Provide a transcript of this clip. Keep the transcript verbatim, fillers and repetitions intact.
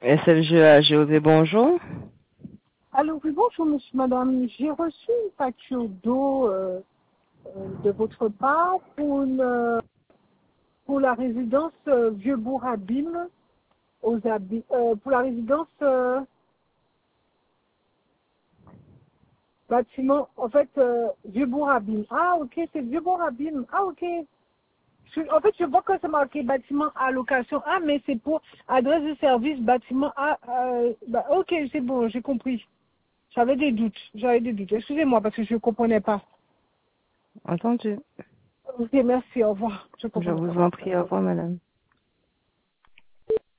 S F G A G O V, bonjour. Alors oui, bonjour monsieur, madame. J'ai reçu une facture d'eau euh, euh, de votre part pour, une, euh, pour la résidence euh, Vieux-Bourg-Abîme, aux Abi- euh, pour la résidence euh, bâtiment, en fait, euh, Vieux-Bourg-Abîme. Ah ok, c'est Vieux-Bourg-Abîme. Ah ok. Je- en fait, je vois que c'est marqué bâtiment à location. Ah, mais c'est pour adresse de service bâtiment A. Euh, bah, ok, c'est bon, j'ai compris. J'avais des doutes, j'avais des doutes. Excusez-moi parce que je ne comprenais pas. Entendu. Ok, merci, au revoir. Je Je comprends vous pas. en prie, au revoir, madame.